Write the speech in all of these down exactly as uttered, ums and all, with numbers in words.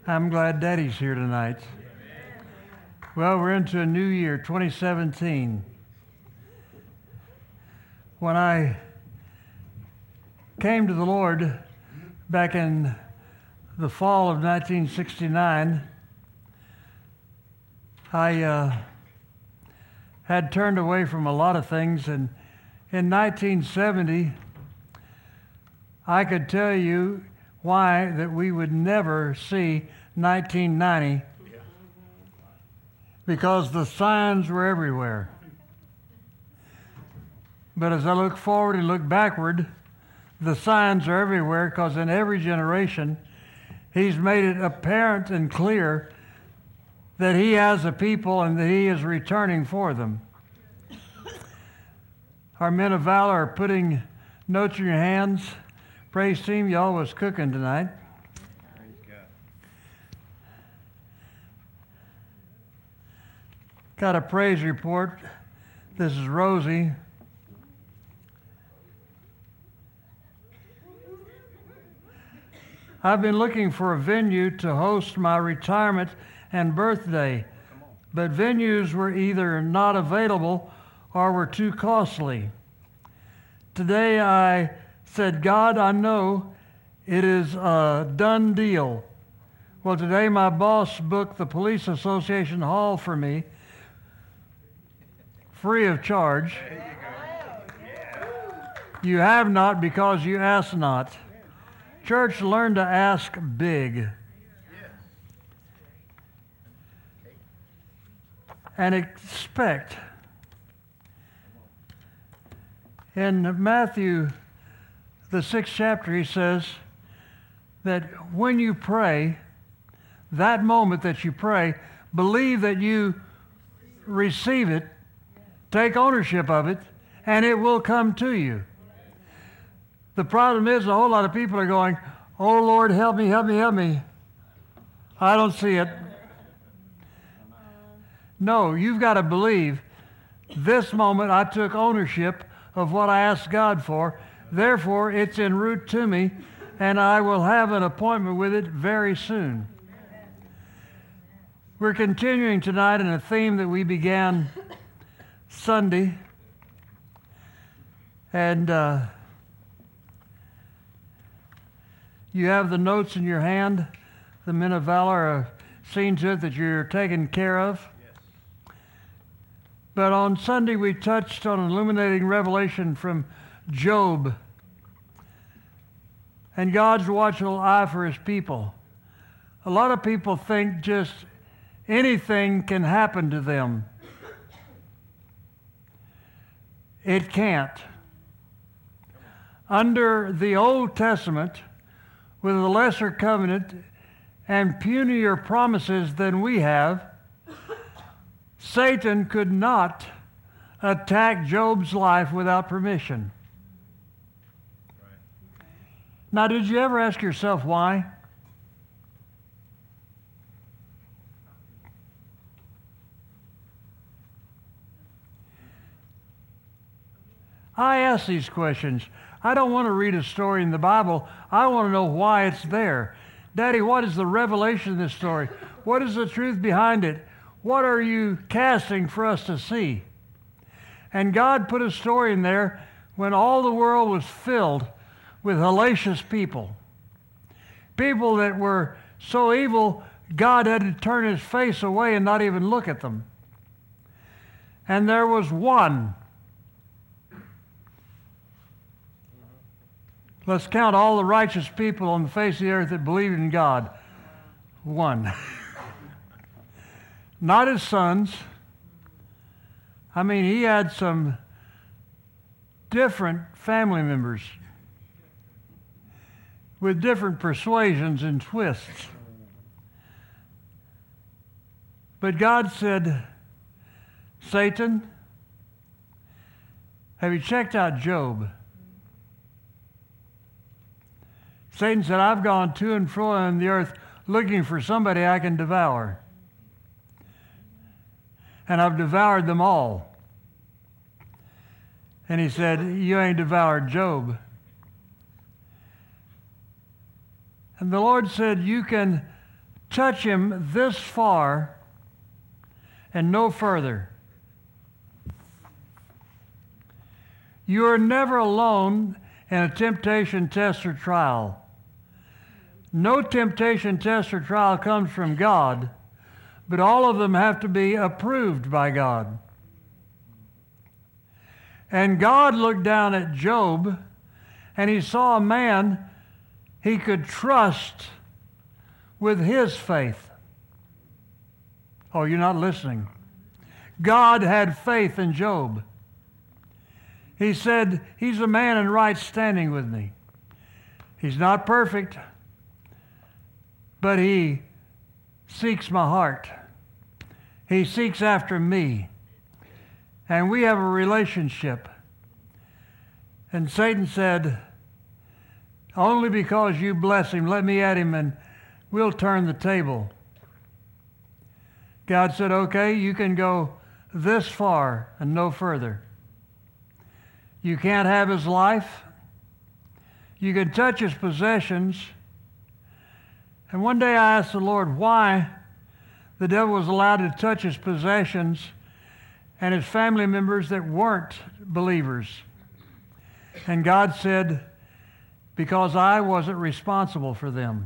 I'm glad Daddy's here tonight. Well, we're into a new year, twenty seventeen. When I came to the Lord back in the fall of nineteen sixty-nine, I uh, had turned away from a lot of things, and in nineteen seventy, I could tell you why that we would never see nineteen ninety, because the signs were everywhere. But as I look forward and look backward, the signs are everywhere, because in every generation, He's made it apparent and clear that He has a people and that He is returning for them. Our men of valor are putting notes in your hands. Praise team, y'all was cooking tonight. Praise God. Got a praise report. This is Rosie. I've been looking for a venue to host my retirement and birthday, but venues were either not available or were too costly. Today I said, God, I know it is a done deal. Well, today my boss booked the Police Association Hall for me, free of charge. You have not because you ask not. Church, learn to ask big. And expect. In Matthew, the sixth chapter, he says that when you pray, that moment that you pray, believe that you receive it, take ownership of it, and it will come to you. The problem is a whole lot of people are going, oh Lord, help me, help me, help me. I don't see it. No, you've got to believe this moment I took ownership of what I asked God for. Therefore, it's en route to me, and I will have an appointment with it very soon. We're continuing tonight in a theme that we began Sunday. And uh, you have the notes in your hand. The men of valor have seen to it that you're taken care of. Yes. But on Sunday, we touched on an illuminating revelation from Job and God's watchful eye for His people. A lot of people think just anything can happen to them. It can't. Under the Old Testament, with a lesser covenant and punier promises than we have, Satan could not attack Job's life without permission. Now, did you ever ask yourself why? I ask these questions. I don't want to read a story in the Bible. I want to know why it's there. Daddy, what is the revelation of this story? What is the truth behind it? What are you casting for us to see? And God put a story in there when all the world was filled with hellacious people. People that were so evil, God had to turn His face away and not even look at them. And there was one. Let's count all the righteous people on the face of the earth that believed in God. One. Not his sons. I mean, he had some different family members with different persuasions and twists. But God said, Satan, have you checked out Job? Satan said, I've gone to and fro on the earth looking for somebody I can devour. And I've devoured them all. And he said, you ain't devoured Job. And the Lord said, you can touch him this far and no further. You are never alone in a temptation, test, or trial. No temptation, test, or trial comes from God, but all of them have to be approved by God. And God looked down at Job, and he saw a man he could trust with his faith. Oh, you're not listening. God had faith in Job. He said, he's a man in right standing with me. He's not perfect, but he seeks my heart. He seeks after me. And we have a relationship. And Satan said, only because you bless him, let me at him and we'll turn the table. God said, okay, you can go this far and no further. You can't have his life. You can touch his possessions. And one day I asked the Lord why the devil was allowed to touch his possessions and his family members that weren't believers. And God said, because I wasn't responsible for them.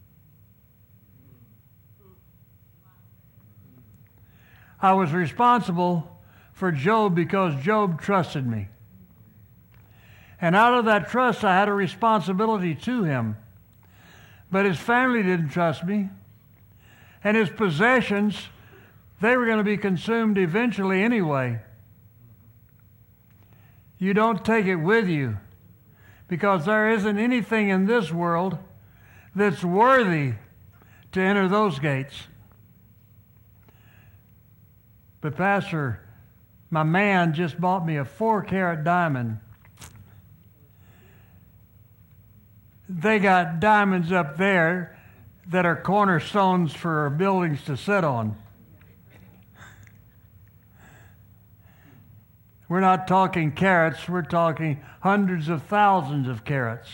I was responsible for Job because Job trusted me. And out of that trust, I had a responsibility to him. But his family didn't trust me. And his possessions, they were going to be consumed eventually anyway. You don't take it with you, because there isn't anything in this world that's worthy to enter those gates. But Pastor, my man just bought me a four-carat diamond. They got diamonds up there that are cornerstones for buildings to sit on. We're not talking carats, we're talking hundreds of thousands of carats.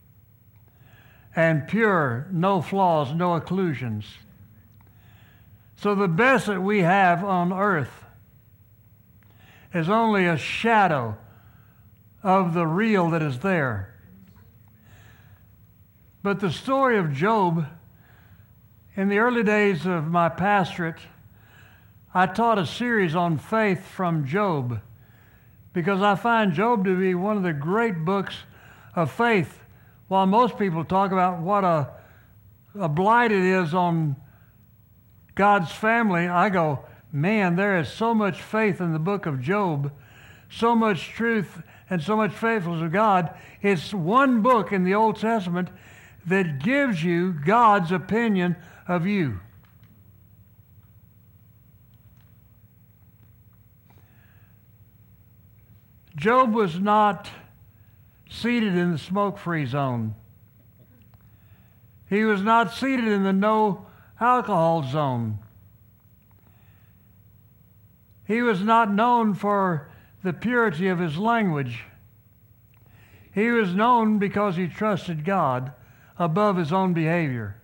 And pure, no flaws, no occlusions. So the best that we have on earth is only a shadow of the real that is there. But the story of Job, in the early days of my pastorate, I taught a series on faith from Job, because I find Job to be one of the great books of faith. While most people talk about what a, a blight it is on God's family, I go, man, there is so much faith in the book of Job, so much truth and so much faithfulness of God. It's one book in the Old Testament that gives you God's opinion of you. Job was not seated in the smoke-free zone. He was not seated in the no alcohol zone. He was not known for the purity of his language. He was known because he trusted God above his own behavior.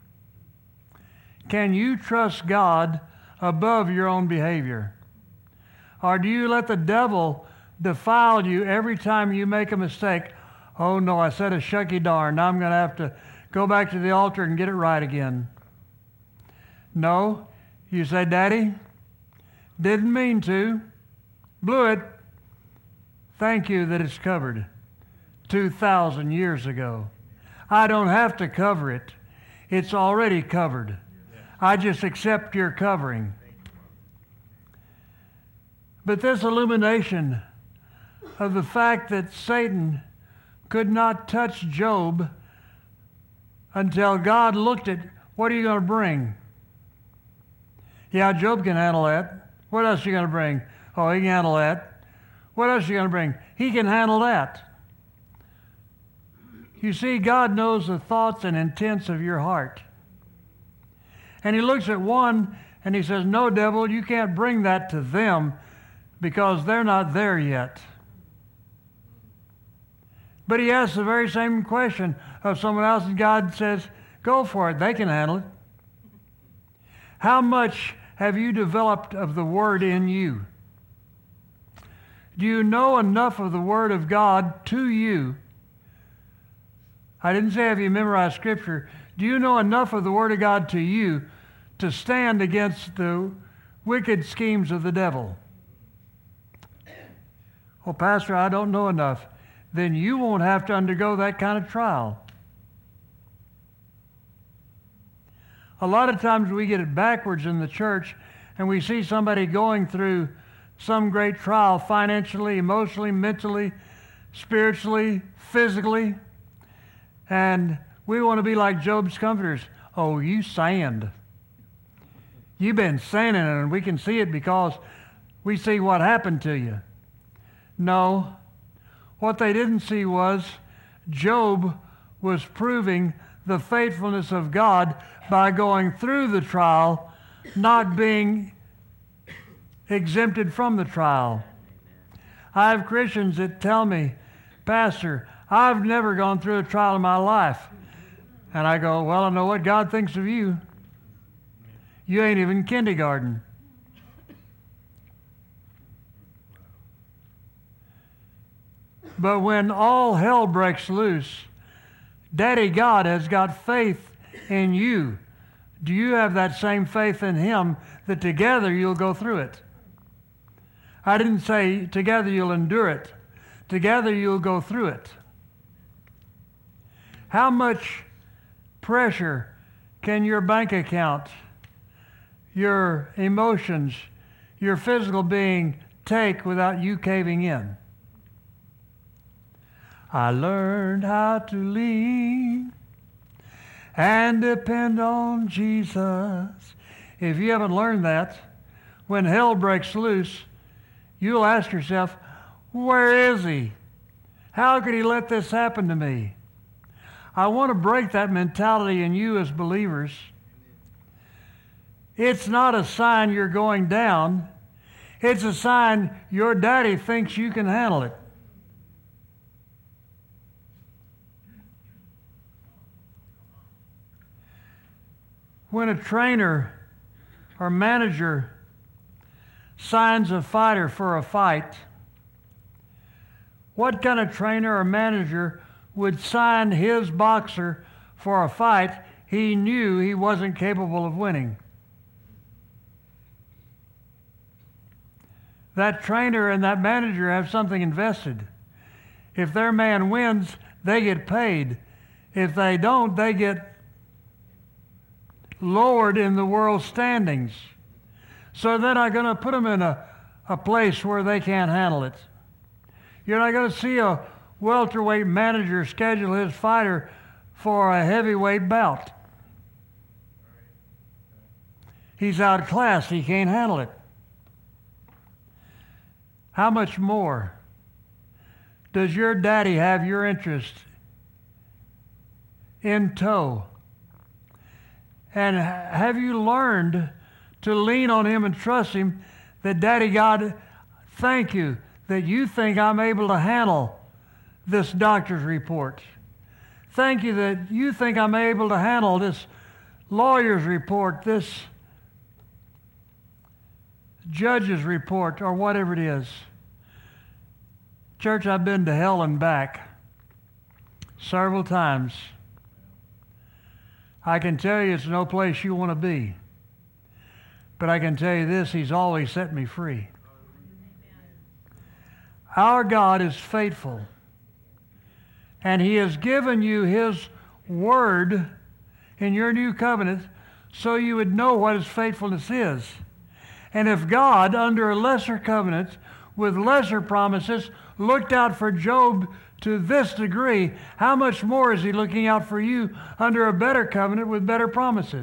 Can you trust God above your own behavior? Or do you let the devil defile you every time you make a mistake? Oh no, I said a shucky darn. Now I'm going to have to go back to the altar and get it right again. No, you say, Daddy, didn't mean to, blew it. Thank you that it's covered two thousand years ago. I don't have to cover it. It's already covered. I just accept your covering. But this illumination of the fact that Satan could not touch Job until God looked at, what are you going to bring? Yeah, Job can handle that. What else are you going to bring? Oh, he can handle that. What else are you going to bring? He can handle that. You see, God knows the thoughts and intents of your heart. And he looks at one and he says, no, devil, you can't bring that to them because they're not there yet. But he asks the very same question of someone else, and God says, go for it. They can handle it. How much have you developed of the Word in you? Do you know enough of the Word of God to you? I didn't say have you memorized Scripture. Do you know enough of the Word of God to you to stand against the wicked schemes of the devil? Well, Pastor, I don't know enough. Then you won't have to undergo that kind of trial. A lot of times we get it backwards in the church, and we see somebody going through some great trial financially, emotionally, mentally, spiritually, physically, and we want to be like Job's comforters. Oh, you sinned. You've been sinning, and we can see it because we see what happened to you. No, what they didn't see was Job was proving the faithfulness of God by going through the trial, not being exempted from the trial. I have Christians that tell me, Pastor, I've never gone through a trial in my life. And I go, well, I know what God thinks of you. You ain't even kindergarten. But when all hell breaks loose, Daddy God has got faith in you. Do you have that same faith in Him that together you'll go through it? I didn't say together you'll endure it. Together you'll go through it. How much pressure can your bank account, your emotions, your physical being take without you caving in? I learned how to lean and depend on Jesus. If you haven't learned that, when hell breaks loose, you'll ask yourself, where is He? How could He let this happen to me? I want to break that mentality in you as believers. It's not a sign you're going down. It's a sign your daddy thinks you can handle it. When a trainer or manager signs a fighter for a fight, what kind of trainer or manager would sign his boxer for a fight he knew he wasn't capable of winning? That trainer and that manager have something invested. If their man wins, they get paid. If they don't, they get lowered in the world standings. So they're not going to put them in a, a place where they can't handle it. You're not going to see a welterweight manager schedule his fighter for a heavyweight bout. He's outclassed. He can't handle it. How much more does your daddy have your interest in tow? And have you learned to lean on Him and trust Him that, Daddy God, thank you that you think I'm able to handle this doctor's report. Thank you that you think I'm able to handle this lawyer's report, this judge's report, or whatever it is. Church, I've been to hell and back several times. I can tell you it's no place you want to be. But I can tell you this, He's always set me free. Our God is faithful. And He has given you His word in your new covenant so you would know what His faithfulness is. And if God, under a lesser covenant with lesser promises, looked out for Job to this degree, how much more is He looking out for you under a better covenant with better promises?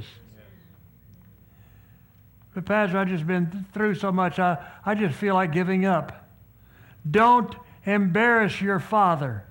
But Pastor, I've just been through so much, I, I just feel like giving up. Don't embarrass your Father.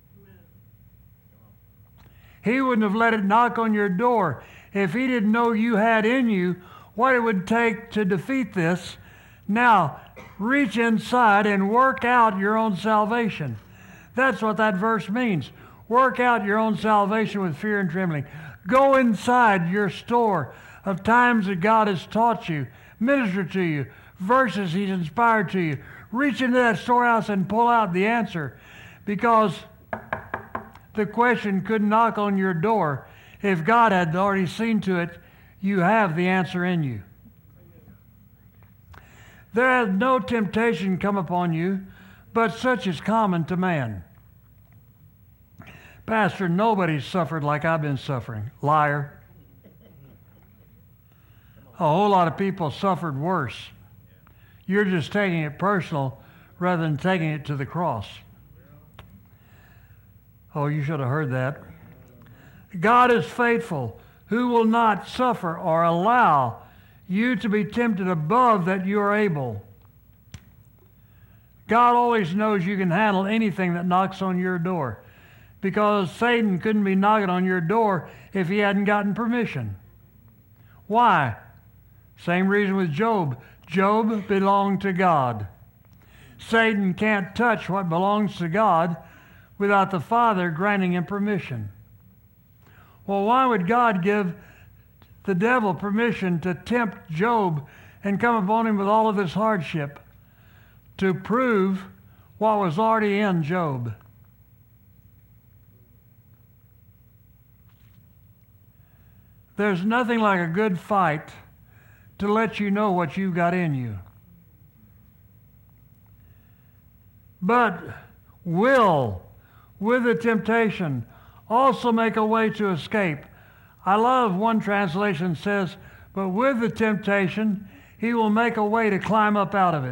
He wouldn't have let it knock on your door if He didn't know you had in you what it would take to defeat this. Now, reach inside and work out your own salvation. That's what that verse means. Work out your own salvation with fear and trembling. Go inside your store of times that God has taught you, ministered to you, verses He's inspired to you. Reach into that storehouse and pull out the answer, because the question could knock on your door. If God had already seen to it, you have the answer in you. There hath no temptation come upon you, but such is common to man. Pastor, nobody's suffered like I've been suffering. Liar. A whole lot of people suffered worse. You're just taking it personal rather than taking it to the cross. Oh, you should have heard that. God is faithful, who will not suffer or allow you to be tempted above that you are able. God always knows you can handle anything that knocks on your door, because Satan couldn't be knocking on your door if he hadn't gotten permission. Why? Same reason with Job. Job belonged to God. Satan can't touch what belongs to God without the Father granting him permission. Well, why would God give the devil permission to tempt Job and come upon him with all of this hardship? To prove what was already in Job. There's nothing like a good fight to let you know what you've got in you. But will, with the temptation, also make a way to escape. I love one translation says, but with the temptation, he will make a way to climb up out of it.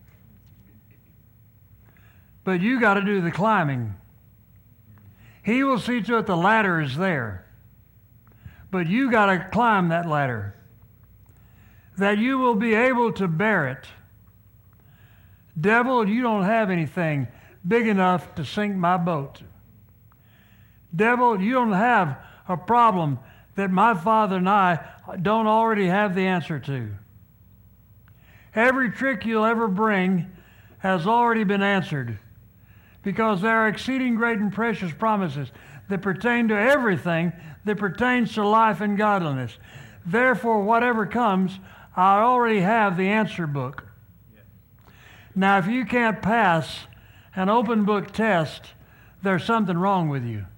But you got to do the climbing. He will see to it the ladder is there. But you got to climb that ladder, that you will be able to bear it. Devil, you don't have anything big enough to sink my boat. Devil, you don't have a problem that my Father and I don't already have the answer to. Every trick you'll ever bring has already been answered, because there are exceeding great and precious promises that pertain to everything that pertains to life and godliness. Therefore, whatever comes, I already have the answer book. Now, if you can't pass an open book test, there's something wrong with you.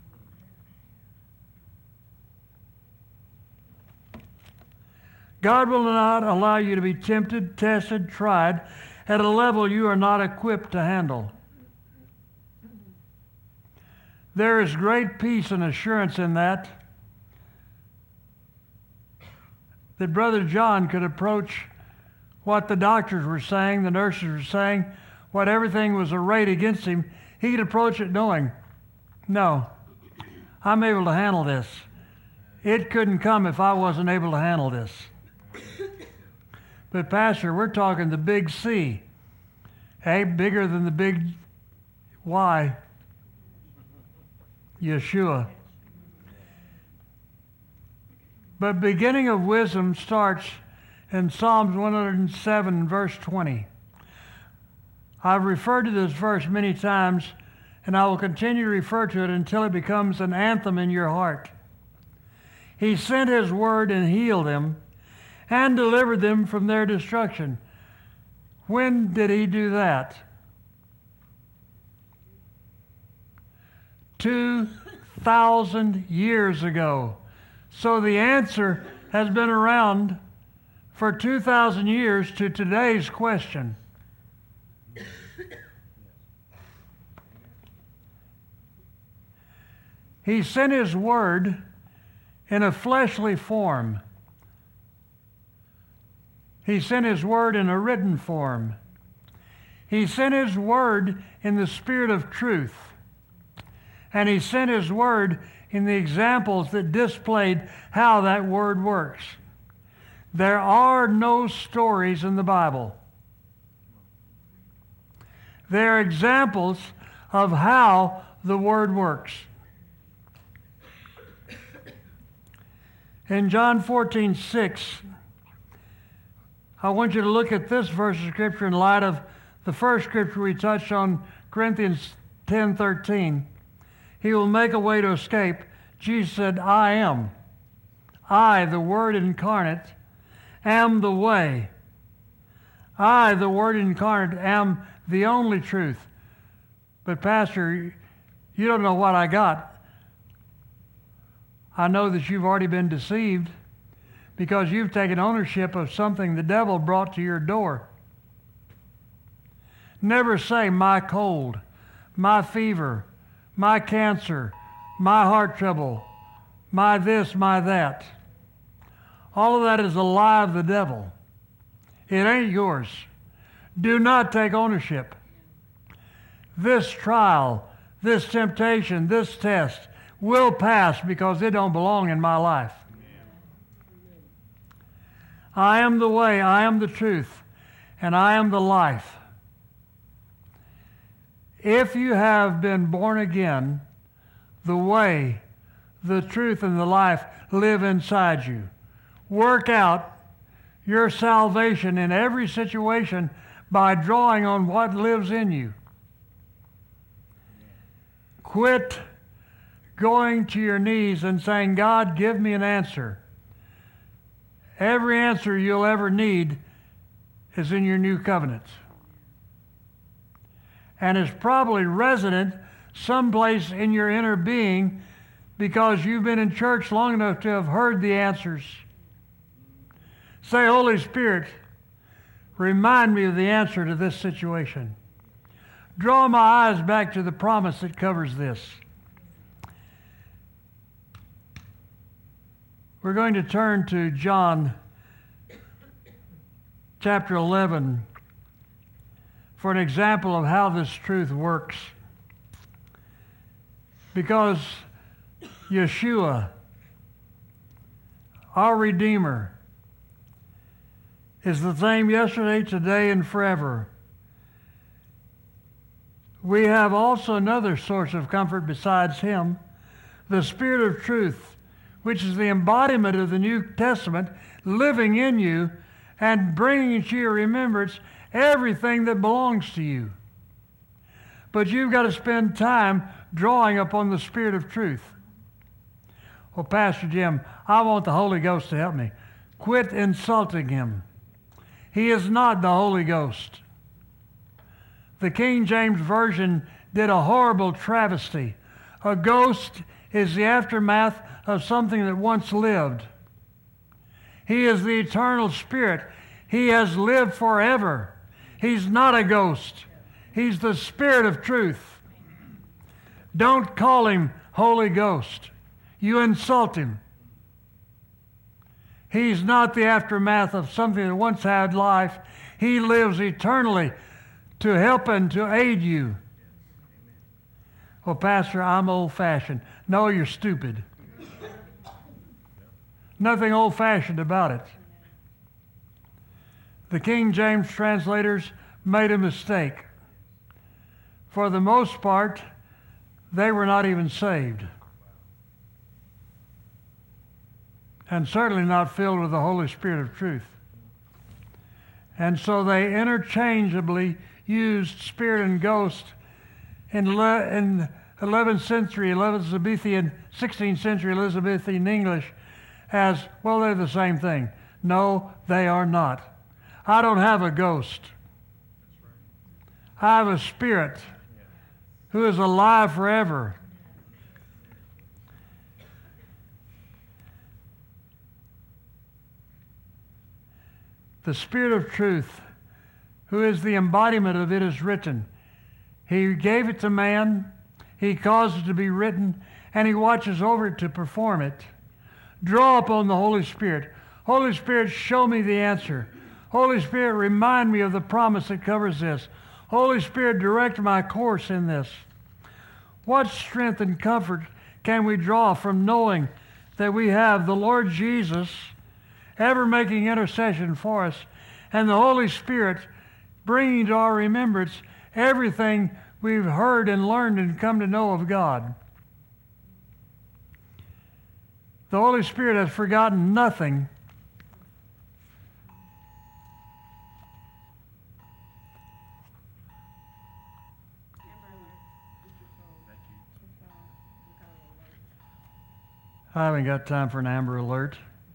God will not allow you to be tempted, tested, tried at a level you are not equipped to handle. There is great peace and assurance in that, that Brother John could approach what the doctors were saying, the nurses were saying, what everything was arrayed against him. He could approach it knowing, no, I'm able to handle this. It couldn't come if I wasn't able to handle this. But Pastor, we're talking the big C. Hey, bigger than the big Y. Yeshua. But beginning of wisdom starts in Psalms one hundred seven, verse twenty. I've referred to this verse many times, and I will continue to refer to it until it becomes an anthem in your heart. He sent His word and healed them and delivered them from their destruction. When did He do that? Two thousand years ago. So the answer has been around for two thousand years to today's question. He sent His word in a fleshly form. He sent His word in a written form. He sent His word in the spirit of truth. And He sent His word in the examples that displayed how that word works. There are no stories in the Bible. They're examples of how the word works. In John fourteen six, I want you to look at this verse of Scripture in light of the first Scripture we touched on, Corinthians ten thirteen. He will make a way to escape. Jesus said, I am. I, the Word incarnate, am the way. I, the Word incarnate, am the only truth. But Pastor, you don't know what I got. I know that you've already been deceived because you've taken ownership of something the devil brought to your door. Never say my cold, my fever, my cancer, my heart trouble, my this, my that. All of that is a lie of the devil. It ain't yours. Do not take ownership. This trial, this temptation, this test will pass because it don't belong in my life. I am the way, I am the truth, and I am the life. If you have been born again, the way, the truth, and the life live inside you. Work out your salvation in every situation by drawing on what lives in you. Quit going to your knees and saying, God, give me an answer. Every answer you'll ever need is in your new covenant. And is probably resident someplace in your inner being because you've been in church long enough to have heard the answers. Say, Holy Spirit, remind me of the answer to this situation. Draw my eyes back to the promise that covers this. We're going to turn to John chapter eleven for an example of how this truth works. Because Yeshua, our Redeemer, is the same yesterday, today, and forever. We have also another source of comfort besides Him, the Spirit of truth, which is the embodiment of the New Testament, living in you and bringing to your remembrance everything that belongs to you. But you've got to spend time drawing upon the Spirit of truth. Well, Pastor Jim, I want the Holy Ghost to help me. Quit insulting Him. He is not the Holy Ghost. The King James Version did a horrible travesty. A ghost is the aftermath of something that once lived. He is the eternal Spirit. He has lived forever. He's not a ghost. He's the Spirit of truth. Don't call Him Holy Ghost. You insult Him. He's not the aftermath of something that once had life. He lives eternally to help and to aid you. Well, Pastor, I'm old-fashioned. No, you're stupid. Nothing old-fashioned about it. The King James translators made a mistake. For the most part, they were not even saved. And certainly not filled with the Holy Spirit of truth. And so they interchangeably used spirit and ghost in, le- in eleventh century, Elizabethan, sixteenth century Elizabethan English as, well, they're the same thing. No, they are not. I don't have a ghost. I have a spirit who is alive forever. The Spirit of truth, who is the embodiment of it, is written. He gave it to man, He caused it to be written, and He watches over it to perform it. Draw upon the Holy Spirit. Holy Spirit, show me the answer. Holy Spirit, remind me of the promise that covers this. Holy Spirit, direct my course in this. What strength and comfort can we draw from knowing that we have the Lord Jesus ever making intercession for us, and the Holy Spirit bringing to our remembrance everything we've heard and learned and come to know of God. The Holy Spirit has forgotten nothing. I haven't got time for an Amber Alert.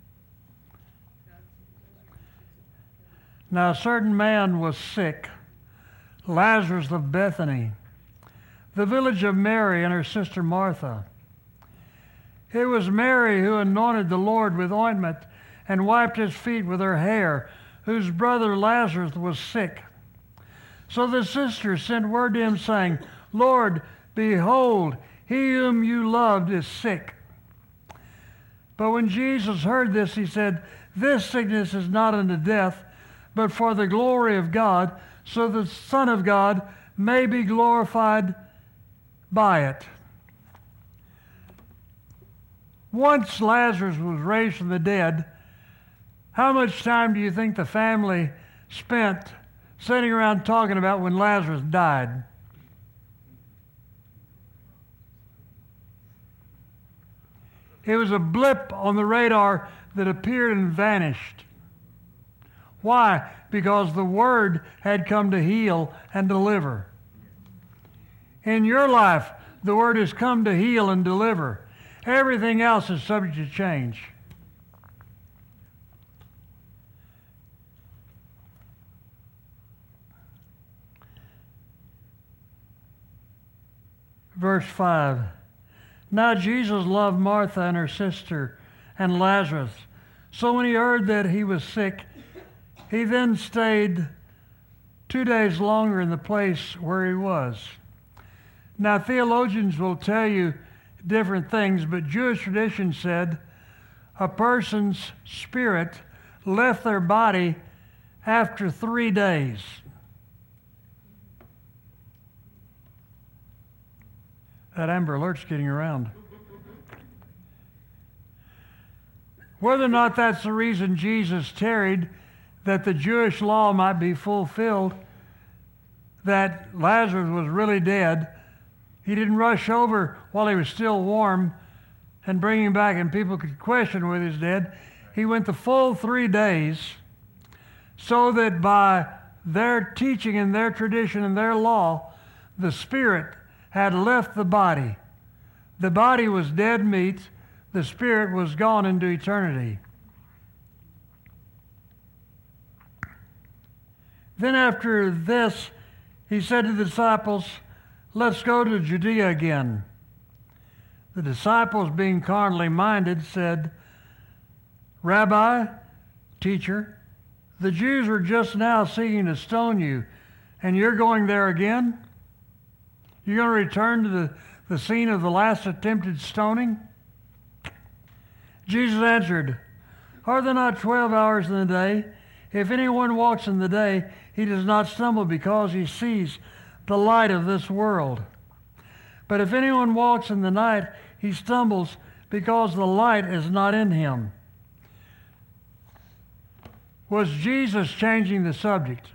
Now a certain man was sick, Lazarus of Bethany, the village of Mary and her sister Martha. It was Mary who anointed the Lord with ointment and wiped his feet with her hair, whose brother Lazarus was sick. So the sisters sent word to him, saying, Lord, behold, he whom you loved is sick. But when Jesus heard this, he said, This sickness is not unto death, but for the glory of God, so the Son of God may be glorified by it. Once Lazarus was raised from the dead, how much time do you think the family spent sitting around talking about when Lazarus died? It was a blip on the radar that appeared and vanished. Why? Because the Word had come to heal and deliver. In your life, the Word has come to heal and deliver. Everything else is subject to change. Verse five. Now Jesus loved Martha and her sister and Lazarus. So when he heard that he was sick, he then stayed two days longer in the place where he was. Now theologians will tell you different things, but Jewish tradition said a person's spirit left their body after three days. That Amber Alert's getting around. Whether or not that's the reason Jesus tarried, that the Jewish law might be fulfilled, that Lazarus was really dead, he didn't rush over while he was still warm and bring him back and people could question whether he's dead. He went the full three days so that by their teaching and their tradition and their law, the spirit had left the body. The body was dead meat. The spirit was gone into eternity. Then after this, he said to the disciples, let's go to Judea again. The disciples, being carnally minded, said, Rabbi, teacher, the Jews are just now seeking to stone you, and you're going there again? You're going to return to the, the scene of the last attempted stoning? Jesus answered, Are there not twelve hours in the day? If anyone walks in the day, he does not stumble because he sees the light of this world. But if anyone walks in the night, he stumbles because the light is not in him. Was Jesus changing the subject?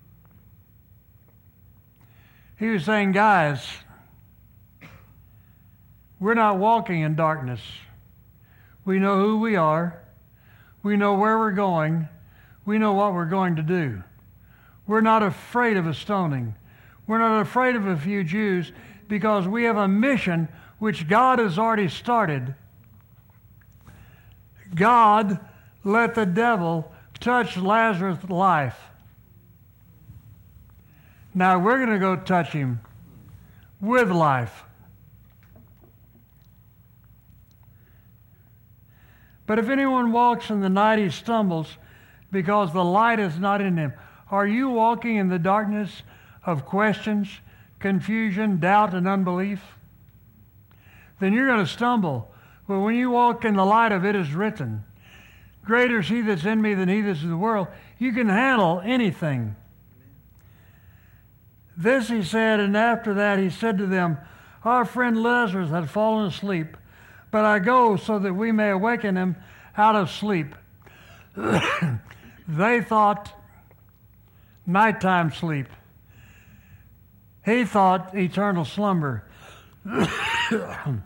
He was saying, guys, we're not walking in darkness. We know who we are. We know where we're going. We know what we're going to do. We're not afraid of a stoning. We're not afraid of a few Jews because we have a mission which God has already started. God let the devil touch Lazarus' life. Now we're going to go touch him with life. But if anyone walks in the night, he stumbles because the light is not in him. Are you walking in the darkness of questions, confusion, doubt, and unbelief? Then you're going to stumble. But when you walk in the light of it is written, greater is he that's in me than he that's in the world. You can handle anything. This he said, and after that he said to them, our friend Lazarus had fallen asleep, but I go so that we may awaken him out of sleep. They thought nighttime sleep. He thought eternal slumber. The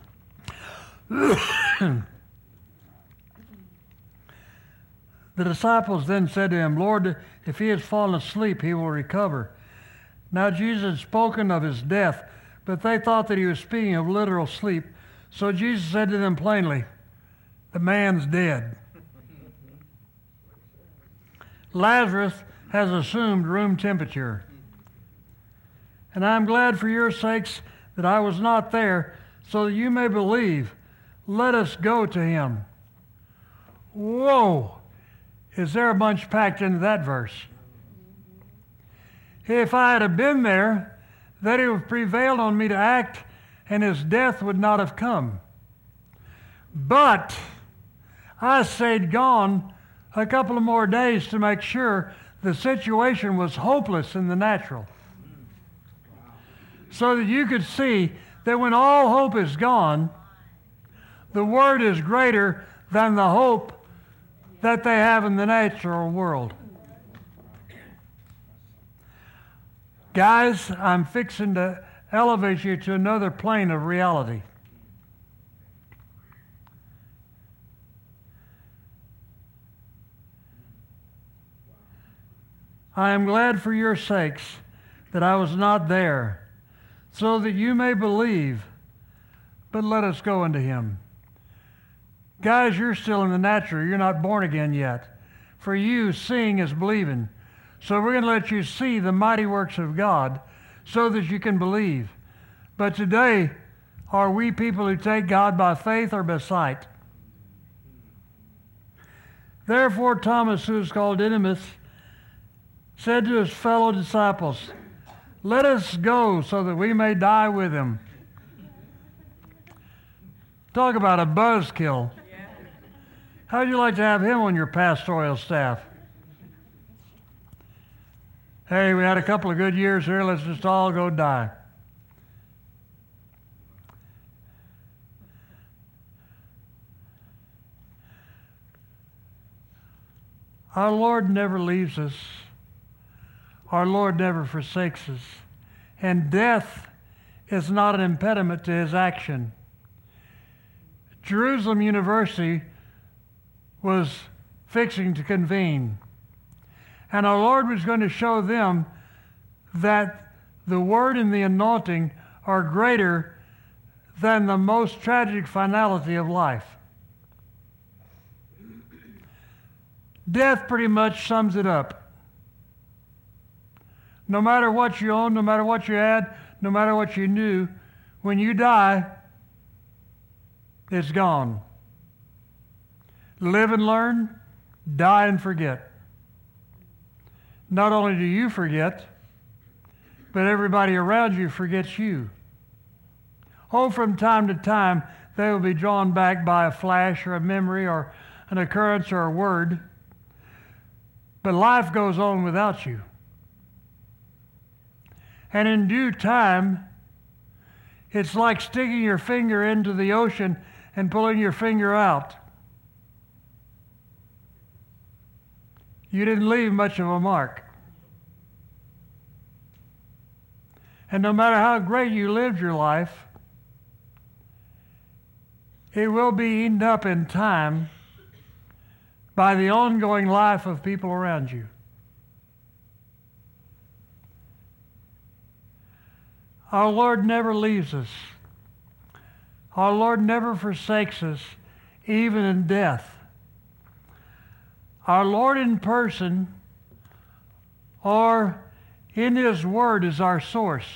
disciples then said to him, Lord, if he has fallen asleep, he will recover. Now Jesus had spoken of his death, but they thought that he was speaking of literal sleep. So Jesus said to them plainly, the man's dead. Lazarus has assumed room temperature. And I'm glad for your sakes that I was not there, so that you may believe. Let us go to him. Whoa! Is there a bunch packed into that verse? If I had been there, that he would have prevailed on me to act, and his death would not have come. But I stayed gone a couple of more days to make sure the situation was hopeless in the natural. So that you could see that when all hope is gone, the Word is greater than the hope that they have in the natural world. Guys, I'm fixing to elevate you to another plane of reality. I am glad for your sakes that I was not there, so that you may believe, but let us go unto him. Guys, you're still in the natural. You're not born again yet. For you, seeing is believing. So we're going to let you see the mighty works of God so that you can believe. But today, are we people who take God by faith or by sight? Therefore, Thomas, who is called Didymus, said to his fellow disciples, let us go so that we may die with him. Talk about a buzzkill. How'd you like to have him on your pastoral staff? Hey, we had a couple of good years here. Let's just all go die. Our Lord never leaves us. Our Lord never forsakes us. And death is not an impediment to his action. Jerusalem University was fixing to convene. And our Lord was going to show them that the Word and the anointing are greater than the most tragic finality of life. Death pretty much sums it up. No matter what you own, no matter what you had, no matter what you knew, when you die, it's gone. Live and learn, die and forget. Not only do you forget, but everybody around you forgets you. Oh, from time to time, they will be drawn back by a flash or a memory or an occurrence or a word. But life goes on without you. And in due time, it's like sticking your finger into the ocean and pulling your finger out. You didn't leave much of a mark. And no matter how great you lived your life, it will be eaten up in time by the ongoing life of people around you. Our Lord never leaves us. Our Lord never forsakes us, even in death. Our Lord in person or in His Word is our source.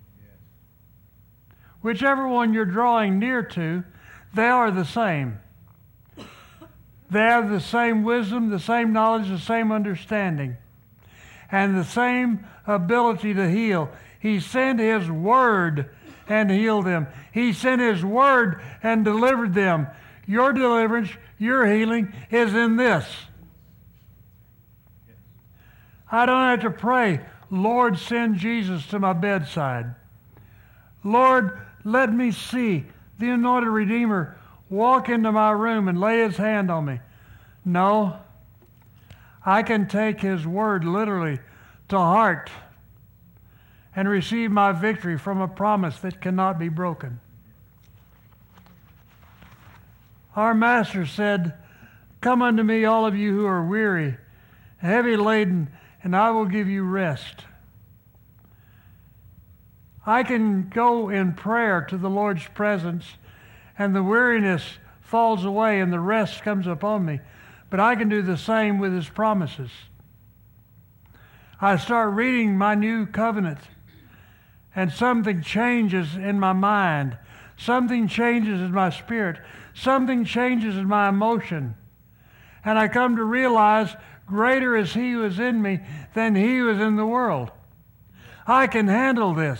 Whichever one you're drawing near to, they are the same. They have the same wisdom, the same knowledge, the same understanding, and the same ability to heal. He sent His Word and healed them. He sent His Word and delivered them. Your deliverance, your healing is in this. I don't have to pray, Lord, send Jesus to my bedside. Lord, let me see the anointed Redeemer walk into my room and lay His hand on me. No, I can take His Word literally to heart and receive my victory from a promise that cannot be broken. Our Master said, "Come unto me, all of you who are weary, heavy laden, and I will give you rest." I can go in prayer to the Lord's presence, and the weariness falls away and the rest comes upon me. But I can do the same with His promises. I start reading my new covenant, and something changes in my mind. Something changes in my spirit. Something changes in my emotion. And I come to realize greater is he who is in me than he who is in the world. I can handle this.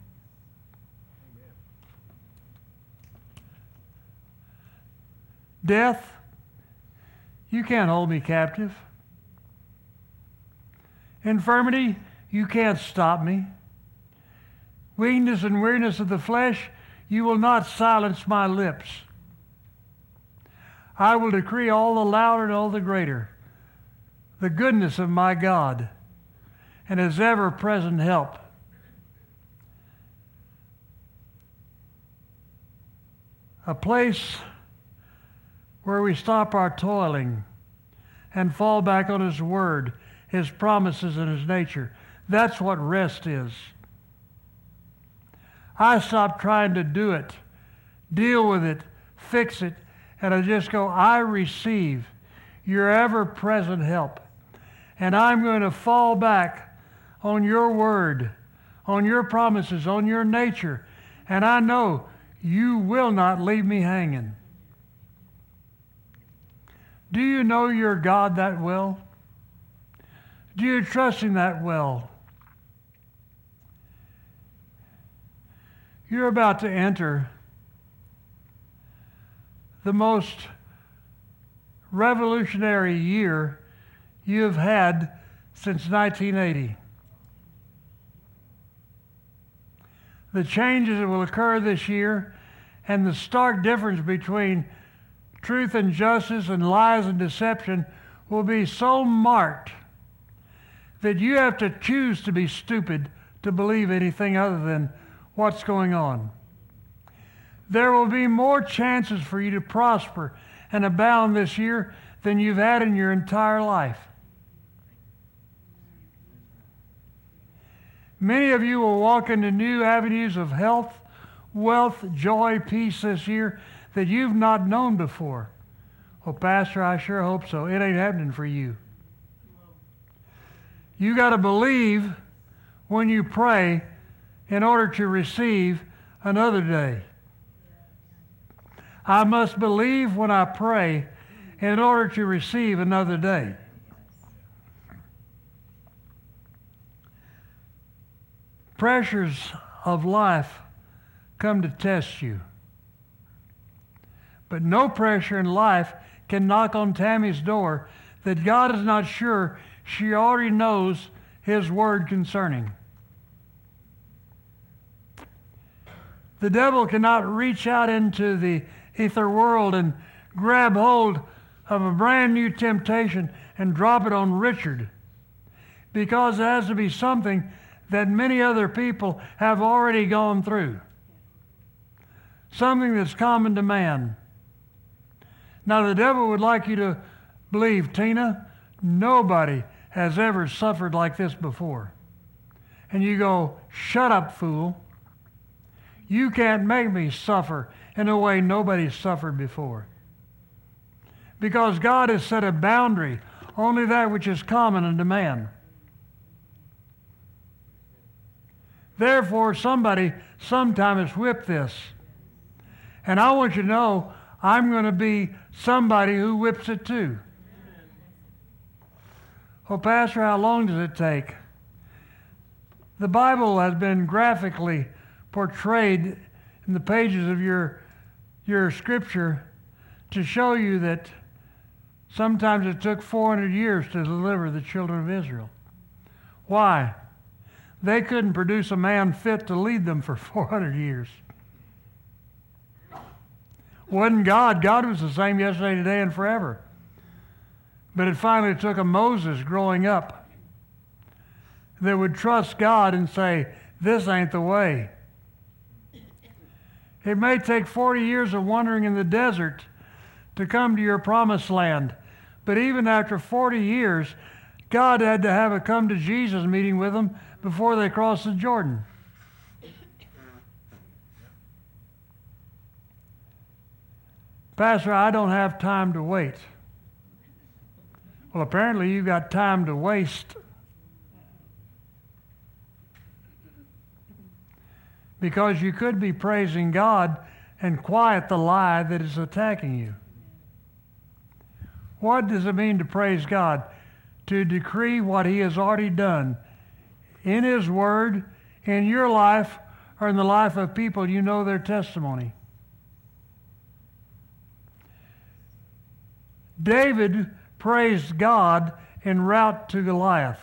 Death, you can't hold me captive. Infirmity, you can't stop me. Weakness and weariness of the flesh, you will not silence my lips. I will decree all the louder and all the greater the goodness of my God and his ever-present help. A place where we stop our toiling and fall back on his word, his promises, and his nature. That's what rest is. I stop trying to do it, deal with it, fix it, and I just go, I receive your ever-present help. And I'm going to fall back on your word, on your promises, on your nature. And I know you will not leave me hanging. Do you know your God that well? Do you trust him that well? You're about to enter the most revolutionary year you have had since nineteen eighty. The changes that will occur this year and the stark difference between truth and justice and lies and deception will be so marked that you have to choose to be stupid to believe anything other than what's going on. There will be more chances for you to prosper and abound this year than you've had in your entire life. Many of you will walk into new avenues of health, wealth, joy, peace this year that you've not known before. Well, Pastor, I sure hope so. It ain't happening for you. You got to believe when you pray in order to receive another day. I must believe when I pray in order to receive another day. Pressures of life come to test you. But no pressure in life can knock on Tammy's door that God is not sure she already knows his word concerning. The devil cannot reach out into the ether world and grab hold of a brand new temptation and drop it on Richard, because it has to be something that many other people have already gone through. Something that's common to man. Now the devil would like you to believe, Tina, nobody has ever suffered like this before. And you go, shut up, fool. You can't make me suffer in a way nobody's suffered before. Because God has set a boundary, only that which is common unto man. Therefore, somebody sometime has whipped this. And I want you to know, I'm going to be somebody who whips it too. Well, Pastor, how long does it take? The Bible has been graphically portrayed in the pages of your, your scripture to show you that sometimes it took four hundred years to deliver the children of Israel. Why? They couldn't produce a man fit to lead them for four hundred years. Wasn't God. God was the same yesterday, today, and forever. But it finally took a Moses growing up that would trust God and say, this ain't the way. It may take forty years of wandering in the desert to come to your promised land. But even after forty years, God had to have a come to Jesus meeting with them before they crossed the Jordan. Pastor, I don't have time to wait. Well, apparently you've got time to waste. because you could be praising God and quiet the lie that is attacking you. What does it mean to praise God? To decree what He has already done in His Word, in your life, or in the life of people you know their testimony. David praised God en route to Goliath.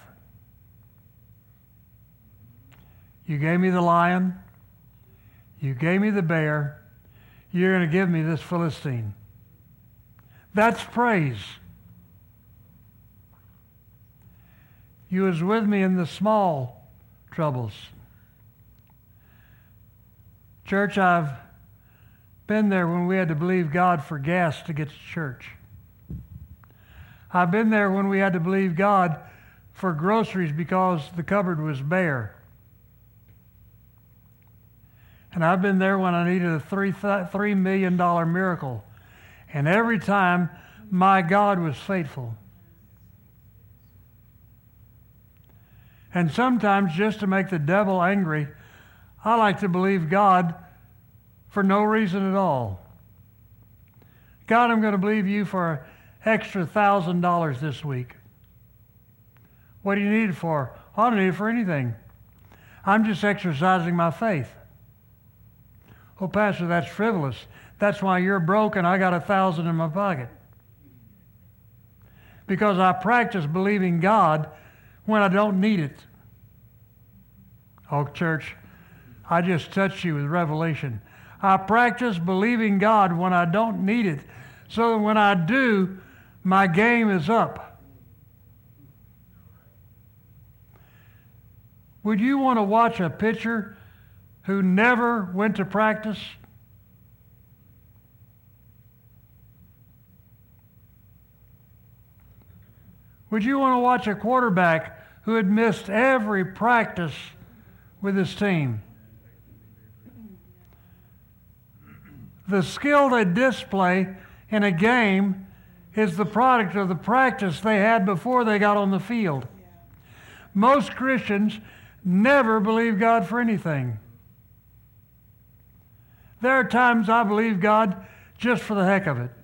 You gave me the lion. You gave me the bear. You're going to give me this Philistine. That's praise. You was with me in the small troubles. Church, I've been there when we had to believe God for gas to get to church. I've been there when we had to believe God for groceries because the cupboard was bare. And I've been there when I needed a three, three million dollar miracle. And every time, my God was faithful. And sometimes, just to make the devil angry, I like to believe God for no reason at all. God, I'm going to believe you for an extra one thousand dollars this week. What do you need it for? I don't need it for anything. I'm just exercising my faith. Oh, Pastor, that's frivolous. That's why you're broke and I got a thousand in my pocket. Because I practice believing God when I don't need it. Oh, church, I just touched you with revelation. I practice believing God when I don't need it, so that when I do, my game is up. Would you want to watch a pitcher who never went to practice? Would you want to watch a quarterback who had missed every practice with his team? The skill they display in a game is the product of the practice they had before they got on the field. Most Christians never believe God for anything. There are times I believe God just for the heck of it.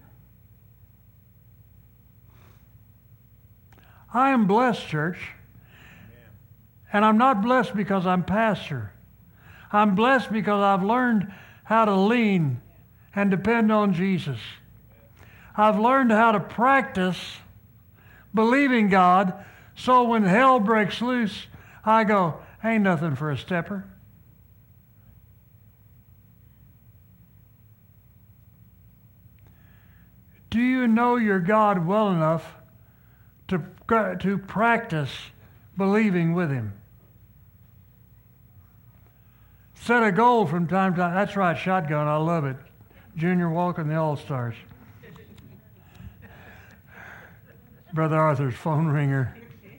I am blessed, church. And I'm not blessed because I'm pastor. I'm blessed because I've learned how to lean and depend on Jesus. I've learned how to practice believing God, so when hell breaks loose, I go, ain't nothing for a stepper. Do you know your God well enough to, to practice believing with Him? Set a goal from time to time. That's right, shotgun, I love it. Junior Walker and the All-Stars. Brother Arthur's phone ringer.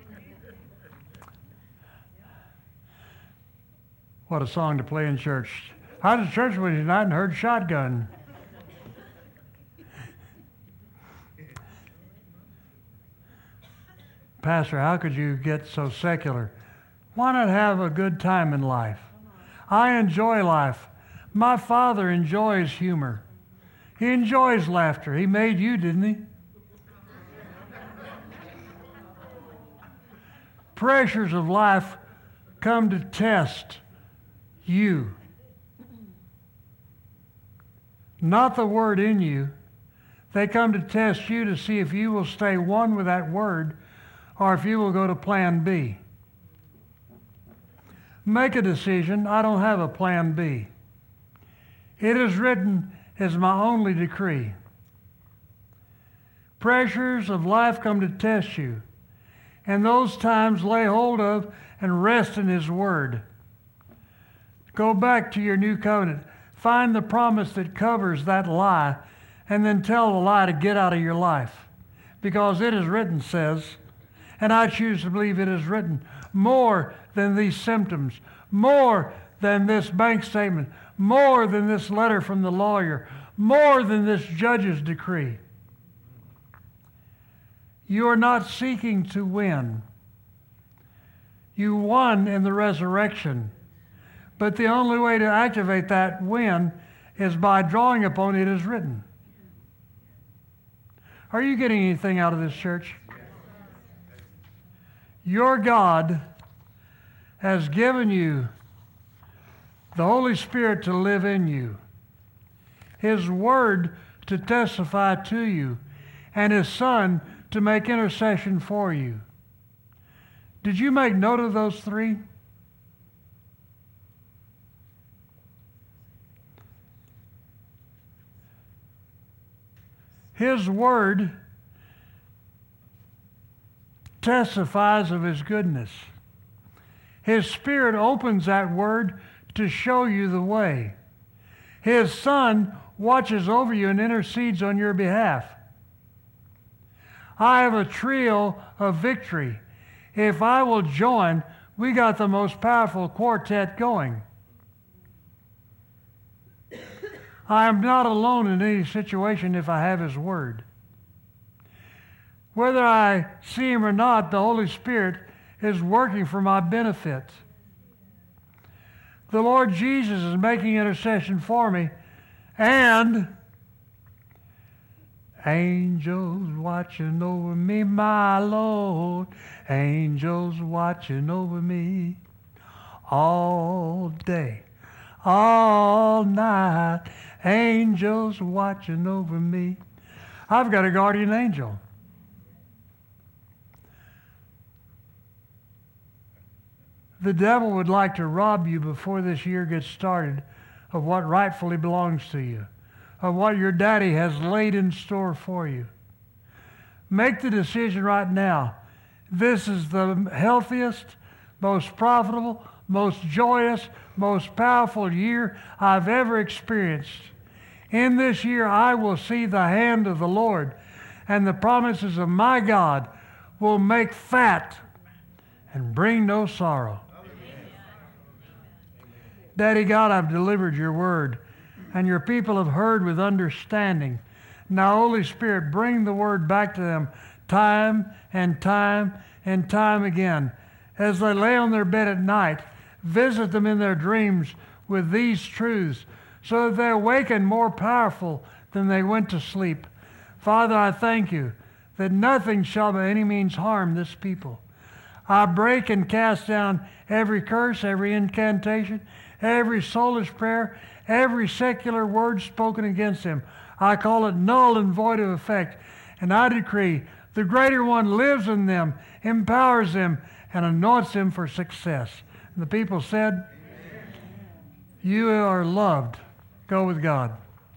What a song to play in church. I was at church Wednesday night and heard shotgun. Pastor, how could you get so secular? Why not have a good time in life? I enjoy life. My father enjoys humor. He enjoys laughter. He made you, didn't he? Pressures of life come to test you. Not the word in you. They come to test you to see if you will stay one with that word or if you will go to plan B. Make a decision. I don't have a plan B. It is written as my only decree. Pressures of life come to test you, and those times lay hold of and rest in His Word. Go back to your new covenant. Find the promise that covers that lie, and then tell the lie to get out of your life. Because it is written, says, and I choose to believe it is written, more than these symptoms, more than this bank statement, more than this letter from the lawyer, more than this judge's decree. You are not seeking to win. You won in the resurrection, But the only way to activate that when is by drawing upon it as written. Are you getting anything out of this, church? Your God has given you the Holy Spirit to live in you, His Word to testify to you, and His Son to make intercession for you. Did you make note of those three? His Word testifies of His goodness. His Spirit opens that Word to show you the way. His Son watches over you and intercedes on your behalf. I have a trio of victory. If I will join, we got the most powerful quartet going. I am not alone in any situation if I have His Word. Whether I see Him or not, the Holy Spirit is working for my benefit. The Lord Jesus is making intercession for me, and angels watching over me, my Lord, angels watching over me all day, all night, angels watching over me. I've got a guardian angel. The devil would like to rob you before this year gets started of what rightfully belongs to you, of what your daddy has laid in store for you. Make the decision right now. This is the healthiest, most profitable, most joyous, most powerful year I've ever experienced. In this year, I will see the hand of the Lord, and the promises of my God will make fat and bring no sorrow. Daddy God, I've delivered your word, and your people have heard with understanding. Now, Holy Spirit, bring the word back to them time and time and time again. As they lay on their bed at night, visit them in their dreams with these truths so that they awaken more powerful than they went to sleep. Father, I thank you that nothing shall by any means harm this people. I break and cast down every curse, every incantation, every soulish prayer, every secular word spoken against them. I call it null and void of effect. And I decree the greater one lives in them, empowers them, and anoints them for success. And the people said, amen. You are loved. Go with God.